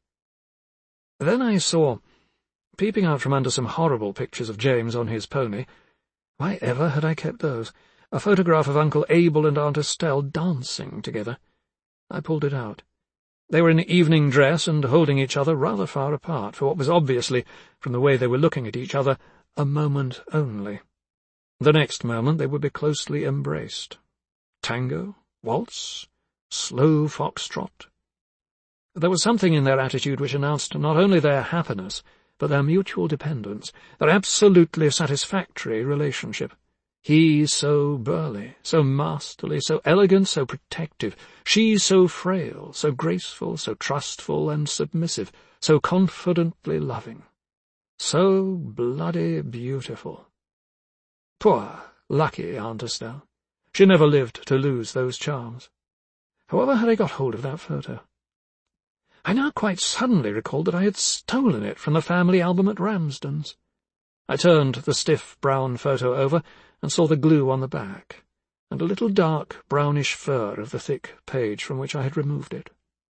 Then I saw, peeping out from under some horrible pictures of James on his pony — why ever had I kept those? — a photograph of Uncle Abel and Aunt Estelle dancing together. I pulled it out. They were in evening dress and holding each other rather far apart, for what was obviously, from the way they were looking at each other, a moment only. The next moment they would be closely embraced. Tango? Waltz? Slow foxtrot? There was something in their attitude which announced not only their happiness, but their mutual dependence, their absolutely satisfactory relationship. He so burly, so masterly, so elegant, so protective, she so frail, so graceful, so trustful and submissive, so confidently loving, so bloody beautiful. Poor, lucky Aunt Estelle. She never lived to lose those charms. However had I got hold of that photo? I now quite suddenly recalled that I had stolen it from the family album at Ramsden's. I turned the stiff brown photo over and saw the glue on the back, and a little dark brownish fur of the thick page from which I had removed it.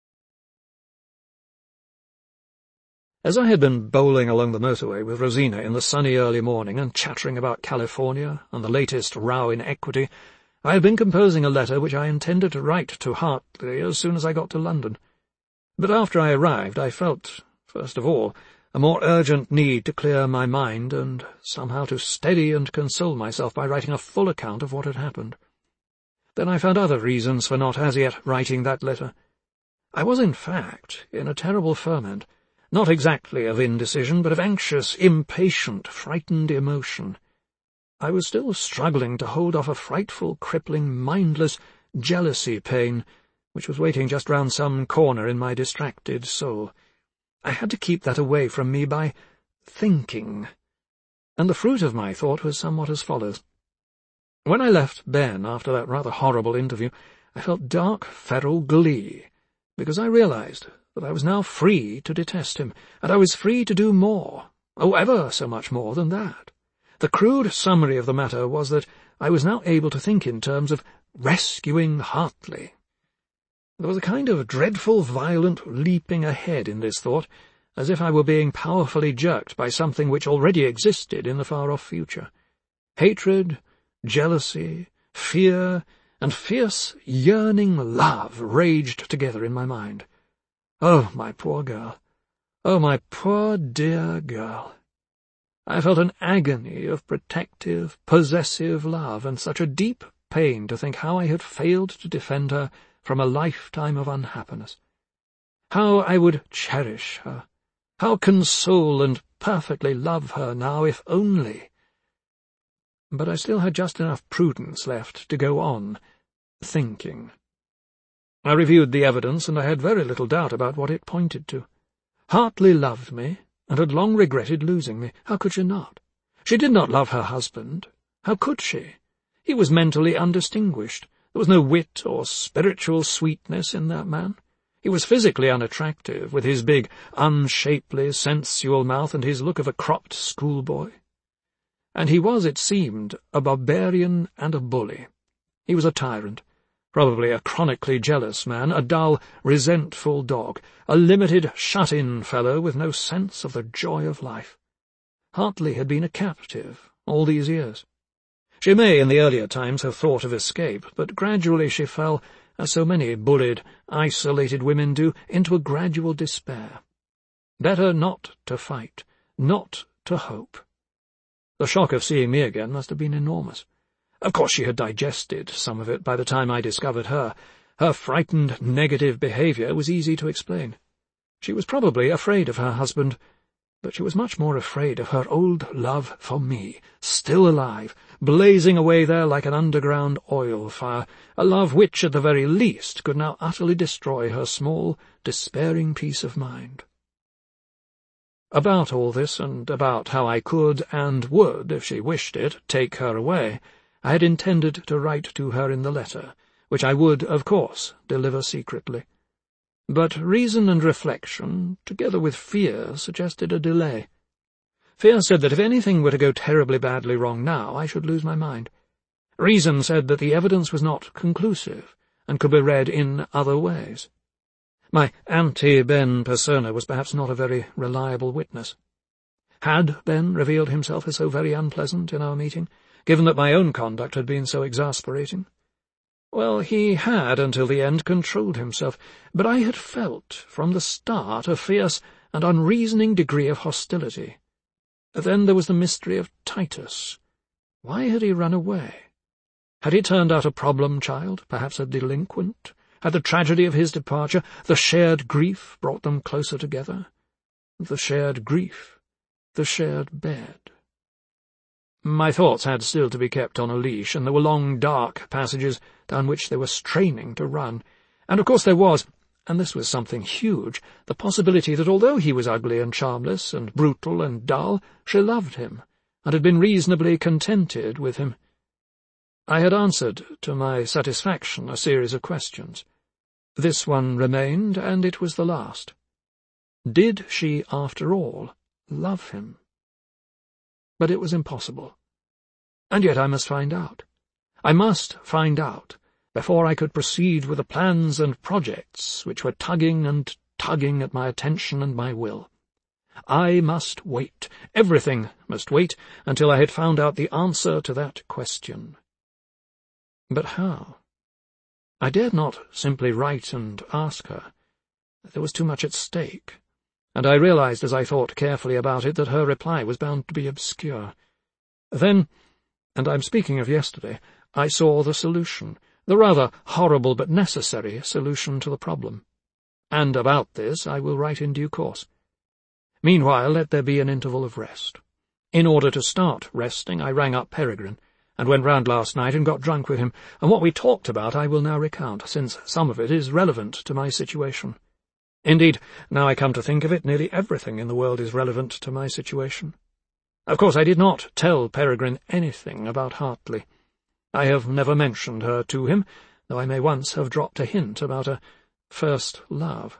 As I had been bowling along the motorway with Rosina in the sunny early morning and chattering about California and the latest row in equity, I had been composing a letter which I intended to write to Hartley as soon as I got to London. But after I arrived I felt, first of all, a more urgent need to clear my mind and somehow to steady and console myself by writing a full account of what had happened. Then I found other reasons for not as yet writing that letter. I was, in fact, in a terrible ferment, not exactly of indecision, but of anxious, impatient, frightened emotion. I was still struggling to hold off a frightful, crippling, mindless jealousy pain, which was waiting just round some corner in my distracted soul. I had to keep that away from me by thinking, and the fruit of my thought was somewhat as follows. When I left Ben after that rather horrible interview, I felt dark, feral glee, because I realized that I was now free to detest him, and I was free to do more, oh, ever so much more than that. The crude summary of the matter was that I was now able to think in terms of rescuing Hartley. There was a kind of dreadful, violent leaping ahead in this thought, as if I were being powerfully jerked by something which already existed in the far-off future. Hatred, jealousy, fear, and fierce, yearning love raged together in my mind. Oh, my poor girl! Oh, my poor dear girl! I felt an agony of protective, possessive love, and such a deep pain to think how I had failed to defend her from a lifetime of unhappiness. How I would cherish her, how console and perfectly love her now, if only. But I still had just enough prudence left to go on thinking. I reviewed the evidence, and I had very little doubt about what it pointed to. Hartley loved me, and had long regretted losing me. How could she not? She did not love her husband. How could she? He was mentally undistinguished. There was no wit or spiritual sweetness in that man. He was physically unattractive, with his big, unshapely, sensual mouth and his look of a cropped schoolboy. And he was, it seemed, a barbarian and a bully. He was a tyrant, probably a chronically jealous man, a dull, resentful dog, a limited, shut-in fellow with no sense of the joy of life. Hartley had been a captive all these years. She may, in the earlier times, have thought of escape, but gradually she fell, as so many bullied, isolated women do, into a gradual despair. Better not to fight, not to hope. The shock of seeing me again must have been enormous. Of course she had digested some of it by the time I discovered her. Her frightened, negative behaviour was easy to explain. She was probably afraid of her husband, but she was much more afraid of her old love for me, still alive, blazing away there like an underground oil fire, a love which, at the very least, could now utterly destroy her small, despairing peace of mind. About all this, and about how I could, and would, if she wished it, take her away, I had intended to write to her in the letter, which I would, of course, deliver secretly. But reason and reflection, together with fear, suggested a delay. Fear said that if anything were to go terribly badly wrong now, I should lose my mind. Reason said that the evidence was not conclusive, and could be read in other ways. My anti-Ben persona was perhaps not a very reliable witness. Had Ben revealed himself as so very unpleasant in our meeting, given that my own conduct had been so exasperating? Well, he had, until the end, controlled himself, but I had felt, from the start, a fierce and unreasoning degree of hostility. Then there was the mystery of Titus. Why had he run away? Had he turned out a problem child, perhaps a delinquent? Had the tragedy of his departure, the shared grief, brought them closer together? The shared grief, the shared bed. My thoughts had still to be kept on a leash, and there were long, dark passages down which they were straining to run. And of course there was, and this was something huge, the possibility that although he was ugly and charmless and brutal and dull, she loved him, and had been reasonably contented with him. I had answered, to my satisfaction, a series of questions. This one remained, and it was the last. Did she, after all, love him? But it was impossible. And yet I must find out. I must find out, before I could proceed with the plans and projects which were tugging and tugging at my attention and my will. I must wait, everything must wait, until I had found out the answer to that question. But how? I dared not simply write and ask her. There was too much at stake, and I realized as I thought carefully about it that her reply was bound to be obscure. Then, and I'm speaking of yesterday, I saw the solution, the rather horrible but necessary solution to the problem. And about this I will write in due course. Meanwhile, let there be an interval of rest. In order to start resting, I rang up Peregrine, and went round last night and got drunk with him, and what we talked about I will now recount, since some of it is relevant to my situation. Indeed, now I come to think of it, nearly everything in the world is relevant to my situation. Of course, I did not tell Peregrine anything about Hartley. I have never mentioned her to him, though I may once have dropped a hint about a first love.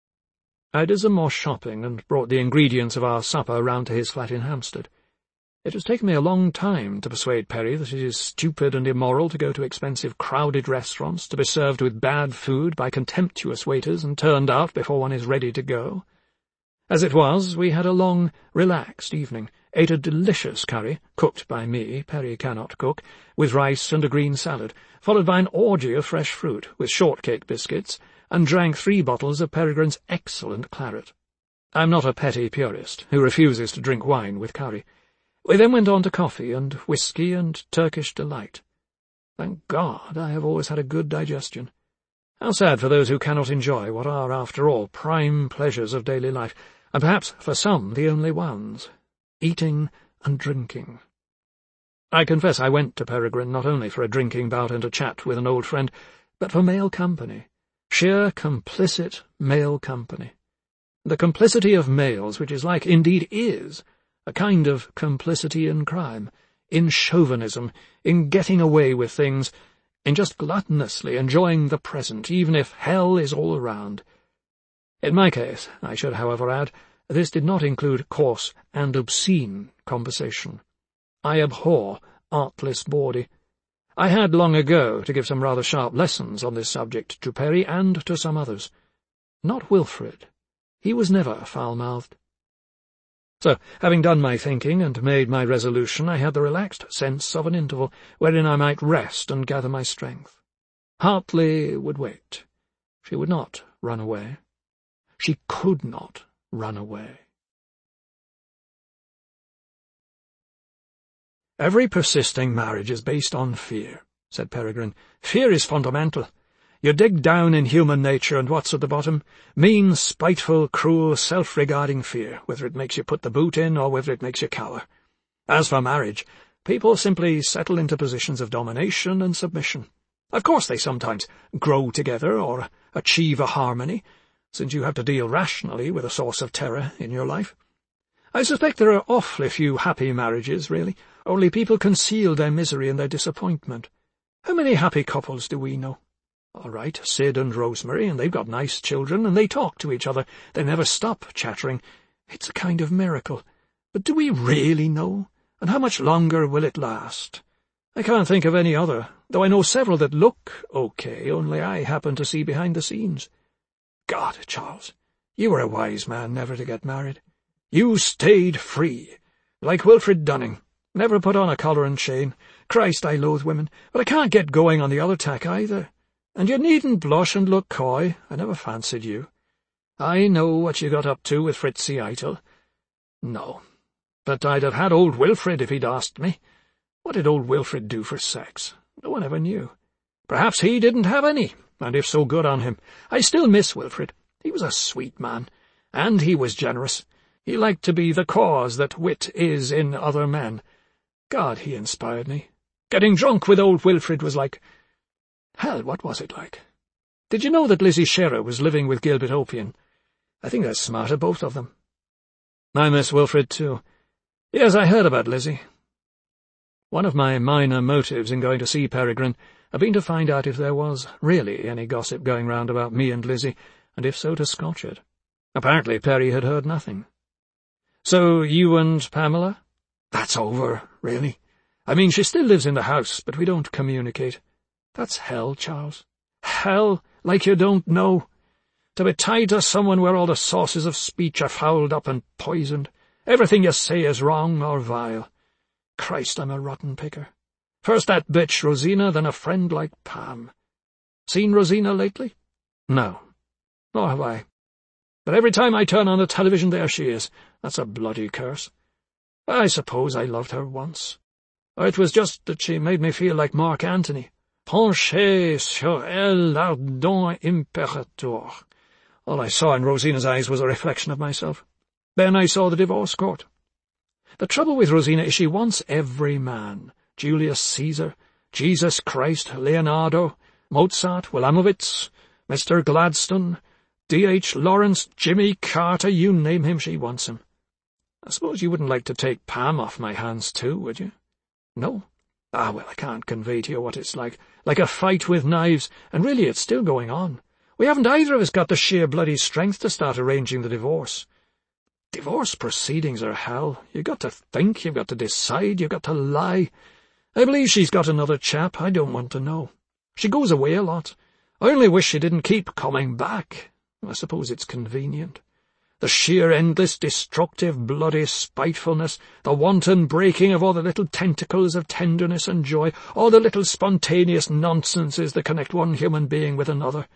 I did some more shopping and brought the ingredients of our supper round to his flat in Hampstead. It has taken me a long time to persuade Perry that it is stupid and immoral to go to expensive, crowded restaurants, to be served with bad food by contemptuous waiters and turned out before one is ready to go. As it was, we had a long, relaxed evening, ate a delicious curry, cooked by me, Perry cannot cook, with rice and a green salad, followed by an orgy of fresh fruit, with shortcake biscuits, and drank three bottles of Peregrine's excellent claret. I am not a petty purist, who refuses to drink wine with curry. We then went on to coffee and whisky and Turkish delight. Thank God, I have always had a good digestion. How sad for those who cannot enjoy what are, after all, prime pleasures of daily life, and perhaps for some the only ones, eating and drinking. I confess I went to Peregrine not only for a drinking bout and a chat with an old friend, but for male company, sheer complicit male company. The complicity of males, which is like, indeed is, a kind of complicity in crime, in chauvinism, in getting away with things, in just gluttonously enjoying the present, even if hell is all around. In my case, I should, however, add, this did not include coarse and obscene conversation. I abhor artless bawdy. I had long ago to give some rather sharp lessons on this subject to Perry and to some others. Not Wilfred. He was never foul-mouthed. So, having done my thinking and made my resolution, I had the relaxed sense of an interval wherein I might rest and gather my strength. Hartley would wait. She would not run away. She could not run away. "Every persisting marriage is based on fear," said Peregrine. "Fear is fundamental. You dig down in human nature, and what's at the bottom? Mean, spiteful, cruel, self-regarding fear, whether it makes you put the boot in or whether it makes you cower. As for marriage, people simply settle into positions of domination and submission. Of course they sometimes grow together or achieve a harmony, since you have to deal rationally with a source of terror in your life. I suspect there are awfully few happy marriages, really, only people conceal their misery and their disappointment. How many happy couples do we know? All right, Sid and Rosemary, and they've got nice children, and they talk to each other. They never stop chattering. It's a kind of miracle. But do we really know? And how much longer will it last? I can't think of any other, though I know several that look okay, only I happen to see behind the scenes. God, Charles, you were a wise man never to get married. You stayed free, like Wilfred Dunning. Never put on a collar and chain. Christ, I loathe women, but I can't get going on the other tack either. And you needn't blush and look coy. I never fancied you. I know what you got up to with Fritzie Eitel. No, but I'd have had old Wilfred if he'd asked me. What did old Wilfred do for sex? No one ever knew. Perhaps he didn't have any, and if so, good on him. I still miss Wilfred. He was a sweet man, and he was generous. He liked to be the cause that wit is in other men. God, he inspired me. Getting drunk with old Wilfred was like— Hell, what was it like? Did you know that Lizzie Shearer was living with Gilbert Opian? I think that's smart of both of them. I miss Wilfred, too. Yes, I heard about Lizzie. One of my minor motives in going to see Peregrine had been to find out if there was really any gossip going round about me and Lizzie, and if so, to scotch it. Apparently Perry had heard nothing. So you and Pamela? That's over, really. I mean, she still lives in the house, but we don't communicate. That's hell, Charles. Hell, like you don't know. To be tied to someone where all the sources of speech are fouled up and poisoned. Everything you say is wrong or vile. Christ, I'm a rotten picker. First that bitch Rosina, then a friend like Pam. Seen Rosina lately? No. Nor have I. But every time I turn on the television, there she is. That's a bloody curse. I suppose I loved her once. Or it was just that she made me feel like Mark Antony. Penché sur elle l'ardent impérator. All I saw in Rosina's eyes was a reflection of myself. Then I saw the divorce court. The trouble with Rosina is she wants every man. Julius Caesar, Jesus Christ, Leonardo, Mozart, Willamowitz, Mister Gladstone, D H Lawrence, Jimmy Carter, you name him, she wants him. I suppose you wouldn't like to take Pam off my hands too, would you? No? Ah, well, I can't convey to you what it's like. Like a fight with knives, and really it's still going on. We haven't either of us got the sheer bloody strength to start arranging the divorce. Divorce proceedings are hell. You've got to think, you've got to decide, you've got to lie. I believe she's got another chap. I don't want to know. She goes away a lot. I only wish she didn't keep coming back. I suppose it's convenient. The sheer endless destructive bloody spitefulness, the wanton breaking of all the little tentacles of tenderness and joy, all the little spontaneous nonsenses that connect one human being with another.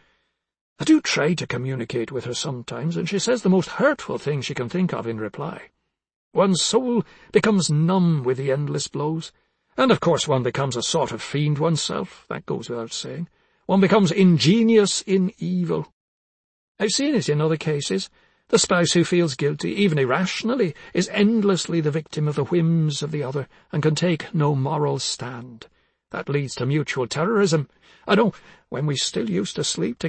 I do try to communicate with her sometimes, and she says the most hurtful things she can think of in reply. One's soul becomes numb with the endless blows, and of course one becomes a sort of fiend oneself, that goes without saying. One becomes ingenious in evil. I've seen it in other cases. The spouse who feels guilty, even irrationally, is endlessly the victim of the whims of the other, and can take no moral stand. That leads to mutual terrorism. I know, when we still used to sleep together,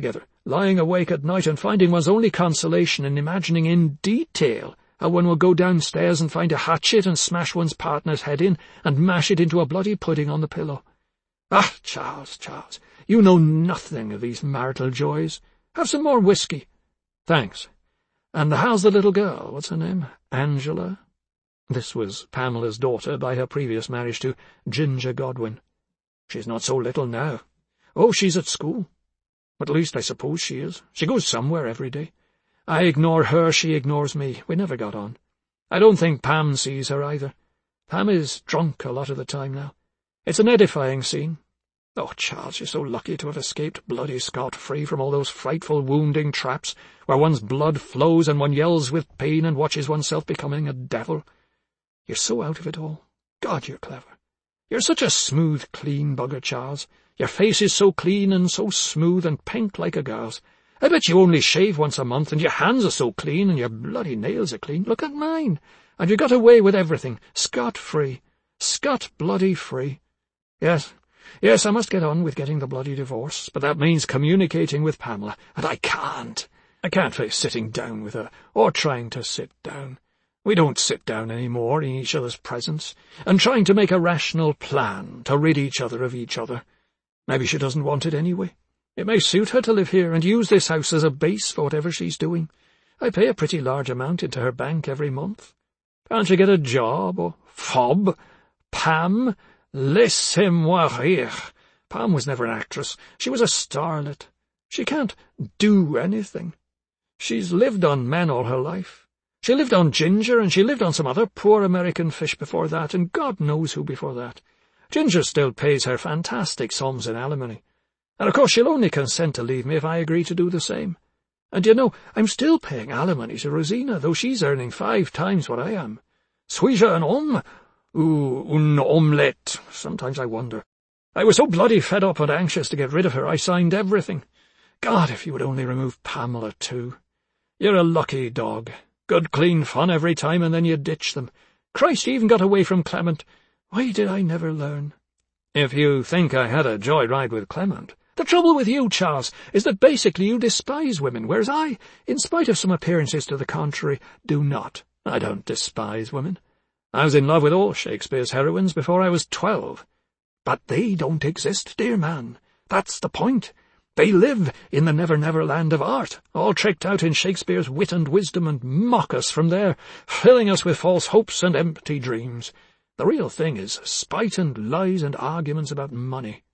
lying awake at night and finding one's only consolation in imagining in detail how one will go downstairs and find a hatchet and smash one's partner's head in and mash it into a bloody pudding on the pillow. Ah, Charles, Charles, you know nothing of these marital joys. Have some more whiskey. Thanks. And how's the little girl? What's her name? Angela? This was Pamela's daughter by her previous marriage to Ginger Godwin. She's not so little now. Oh, she's at school. At least I suppose she is. She goes somewhere every day. I ignore her, she ignores me. We never got on. I don't think Pam sees her either. Pam is drunk a lot of the time now. It's an edifying scene. Oh, Charles, you're so lucky to have escaped bloody scot-free from all those frightful wounding traps where one's blood flows and one yells with pain and watches oneself becoming a devil. You're so out of it all. God, you're clever. You're such a smooth, clean bugger, Charles. Your face is so clean and so smooth and pink like a girl's. I bet you only shave once a month, and your hands are so clean, and your bloody nails are clean. Look at mine. And you got away with everything, scot-free. Scot-bloody-free. Yes, yes, I must get on with getting the bloody divorce, but that means communicating with Pamela, and I can't. I can't face sitting down with her, or trying to sit down. We don't sit down any more in each other's presence, and trying to make a rational plan to rid each other of each other. Maybe she doesn't want it anyway. It may suit her to live here and use this house as a base for whatever she's doing. I pay a pretty large amount into her bank every month. Can't she get a job, or fob? Pam? Laissez-moi rire. Pam was never an actress. She was a starlet. She can't do anything. She's lived on men all her life. She lived on Ginger, and she lived on some other poor American fish before that, and God knows who before that. Ginger still pays her fantastic sums in alimony. And of course she'll only consent to leave me if I agree to do the same. And you know, I'm still paying alimony to Rosina, though she's earning five times what I am. Suis-je un homme? Ou une omelette? Sometimes I wonder. I was so bloody fed up and anxious to get rid of her, I signed everything. God, if you would only remove Pamela, too. You're a lucky dog. Good clean fun every time, and then you ditch them. Christ, you even got away from Clement. Why did I never learn? If you think I had a joyride with Clement... The trouble with you, Charles, is that basically you despise women, whereas I, in spite of some appearances to the contrary, do not. I don't despise women. I was in love with all Shakespeare's heroines before I was twelve. But they don't exist, dear man. That's the point. They live in the never-never land of art, all tricked out in Shakespeare's wit and wisdom, and mock us from there, filling us with false hopes and empty dreams. The real thing is spite and lies and arguments about money.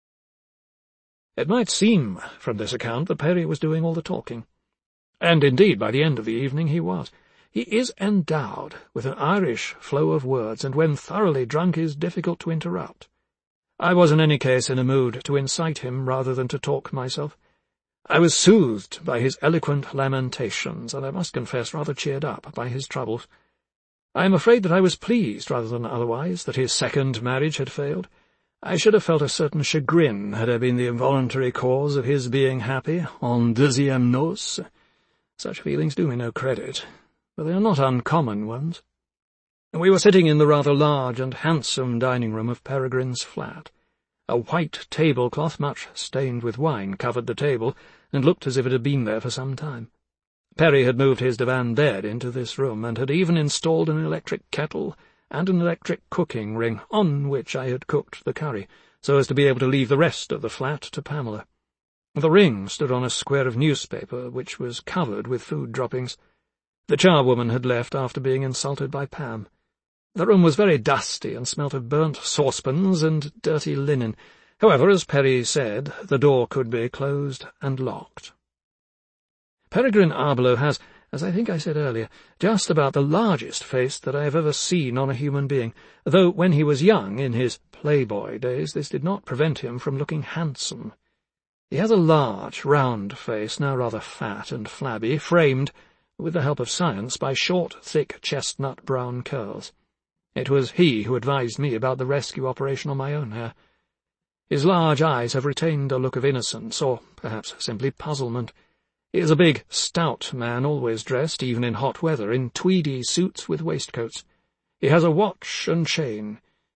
It might seem from this account that Perry was doing all the talking. And indeed, by the end of the evening he was. He is endowed with an Irish flow of words, and when thoroughly drunk is difficult to interrupt. I was in any case in a mood to incite him rather than to talk myself. I was soothed by his eloquent lamentations, and I must confess rather cheered up by his troubles. I am afraid that I was pleased rather than otherwise that his second marriage had failed. I should have felt a certain chagrin had I been the involuntary cause of his being happy en deuxième noces. Such feelings do me no credit, but they are not uncommon ones. We were sitting in the rather large and handsome dining-room of Peregrine's flat. A white tablecloth, much stained with wine, covered the table, and looked as if it had been there for some time. Perry had moved his divan bed into this room, and had even installed an electric kettle and an electric cooking ring, on which I had cooked the curry, so as to be able to leave the rest of the flat to Pamela. The ring stood on a square of newspaper, which was covered with food droppings. The charwoman had left after being insulted by Pam. The room was very dusty, and smelt of burnt saucepans and dirty linen. However, as Perry said, the door could be closed and locked. Peregrine Arbelo has, as I think I said earlier, just about the largest face that I have ever seen on a human being, though when he was young, in his playboy days, this did not prevent him from looking handsome. He has a large, round face, now rather fat and flabby, framed, with the help of science, by short, thick, chestnut-brown curls. It was he who advised me about the rescue operation on my own hair. His large eyes have retained a look of innocence, or perhaps simply puzzlement. He is a big, stout man, always dressed, even in hot weather, in tweedy suits with waistcoats. He has a watch and chain.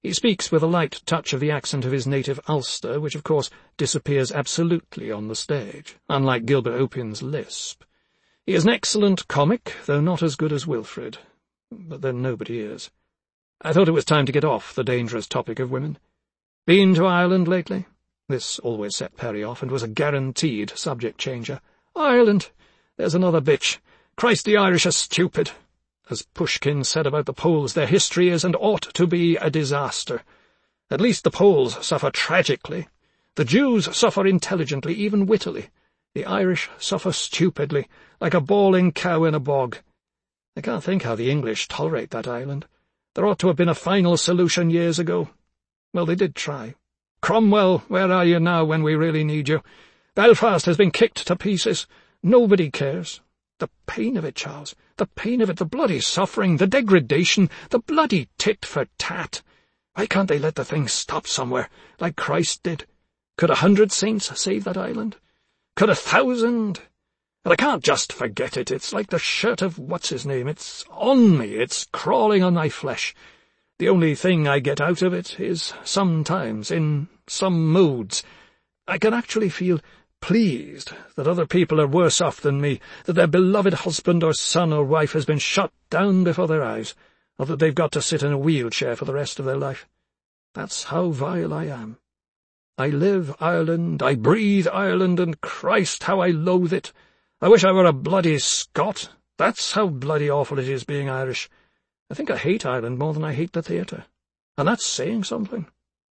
He speaks with a light touch of the accent of his native Ulster, which of course disappears absolutely on the stage, unlike Gilbert Opian's lisp. He is an excellent comic, though not as good as Wilfrid. But then nobody is. I thought it was time to get off the dangerous topic of women. Been to Ireland lately? This always set Perry off, and was a guaranteed subject-changer. Ireland! There's another bitch. Christ, the Irish are stupid. As Pushkin said about the Poles, their history is and ought to be a disaster. At least the Poles suffer tragically. The Jews suffer intelligently, even wittily. The Irish suffer stupidly, like a bawling cow in a bog. I can't think how the English tolerate that island. There ought to have been a final solution years ago. Well, they did try. Cromwell, where are you now when we really need you? Belfast has been kicked to pieces. Nobody cares. The pain of it, Charles, the pain of it, the bloody suffering, the degradation, the bloody tit-for-tat. Why can't they let the thing stop somewhere, like Christ did? Could a hundred saints save that island? Could a thousand? And I can't just forget it. It's like the shirt of what's-his-name. It's on me. It's crawling on my flesh. The only thing I get out of it is sometimes, in some moods, I can actually feel pleased that other people are worse off than me, that their beloved husband or son or wife has been shot down before their eyes, or that they've got to sit in a wheelchair for the rest of their life. That's how vile I am. I live Ireland, I breathe Ireland, and Christ, how I loathe it. I wish I were a bloody Scot. That's how bloody awful it is being Irish. I think I hate Ireland more than I hate the theatre. And that's saying something.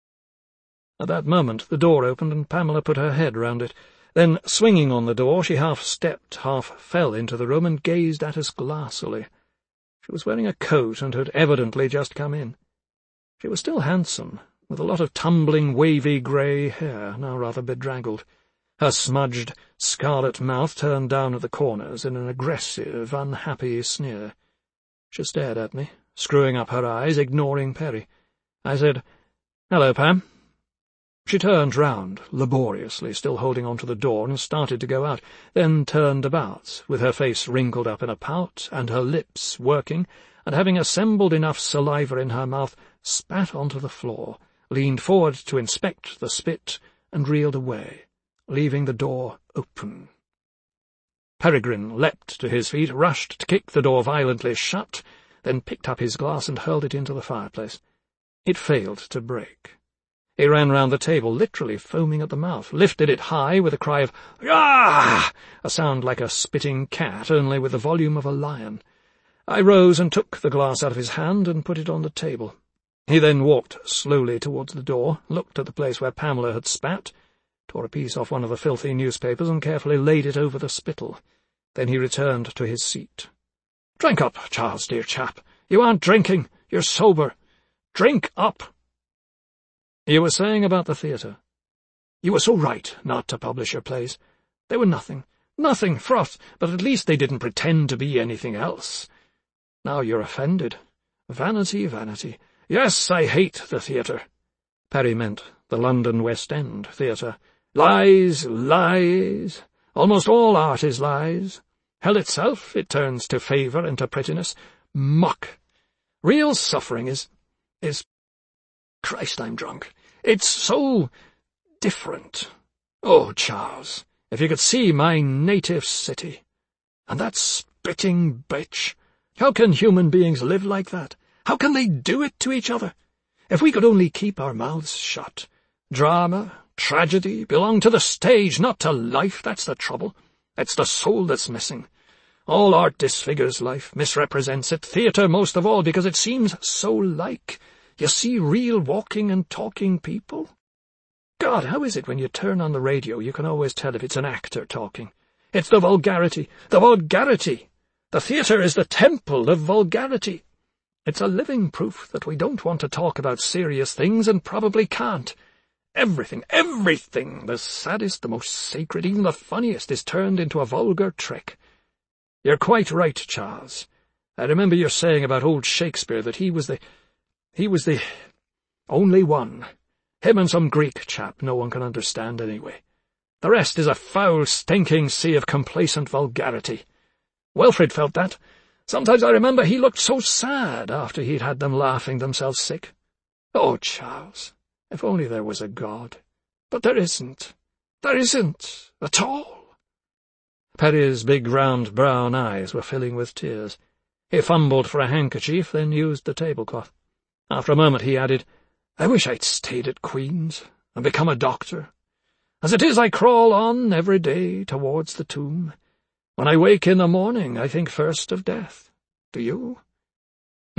At that moment the door opened, and Pamela put her head round it. Then, swinging on the door, she half stepped, half fell into the room, and gazed at us glassily. She was wearing a coat, and had evidently just come in. She was still handsome, with a lot of tumbling, wavy grey hair, now rather bedraggled. Her smudged, scarlet mouth turned down at the corners in an aggressive, unhappy sneer. She stared at me, screwing up her eyes, ignoring Perry. I said, "Hello, Pam." She turned round, laboriously, still holding on to the door, and started to go out, then turned about, with her face wrinkled up in a pout, and her lips working, and having assembled enough saliva in her mouth, spat onto the floor, leaned forward to inspect the spit, and reeled away, leaving the door open. Peregrine leapt to his feet, rushed to kick the door violently shut, then picked up his glass and hurled it into the fireplace. It failed to break. He ran round the table, literally foaming at the mouth, lifted it high with a cry of "Ah!" a sound like a spitting cat, only with the volume of a lion. I rose and took the glass out of his hand and put it on the table. He then walked slowly towards the door, looked at the place where Pamela had spat, tore a piece off one of the filthy newspapers and carefully laid it over the spittle. Then he returned to his seat. "Drink up, Charles, dear chap. You aren't drinking. You're sober. Drink up." "You were saying about the theatre. You were so right not to publish your plays. They were nothing, nothing, froth, but at least they didn't pretend to be anything else. Now you're offended. Vanity, vanity. Yes, I hate the theatre." Perry meant the London West End theatre. "Lies, lies. Almost all art is lies. Hell itself, it turns to favour and to prettiness. Muck. Real suffering is... is... Christ, I'm drunk. It's so different. Oh, Charles, if you could see my native city. And that spitting bitch. How can human beings live like that? How can they do it to each other? If we could only keep our mouths shut. Drama, tragedy, belong to the stage, not to life. That's the trouble. It's the soul that's missing. All art disfigures life, misrepresents it, theatre most of all, because it seems so like. You see real walking and talking people? God, how is it when you turn on the radio you can always tell if it's an actor talking? It's the vulgarity, the vulgarity. The theatre is the temple of vulgarity. It's a living proof that we don't want to talk about serious things and probably can't. Everything, everything, the saddest, the most sacred, even the funniest, is turned into a vulgar trick. You're quite right, Charles. I remember your saying about old Shakespeare that he was the... he was the... only one. Him and some Greek chap no one can understand anyway. The rest is a foul, stinking sea of complacent vulgarity. Wilfrid felt that. Sometimes I remember he looked so sad after he'd had them laughing themselves sick. Oh, Charles, if only there was a God. But there isn't. There isn't at all." Perry's big round brown eyes were filling with tears. He fumbled for a handkerchief, then used the tablecloth. After a moment he added, "I wish I'd stayed at Queen's and become a doctor. As it is, I crawl on every day towards the tomb. When I wake in the morning, I think first of death. Do you?"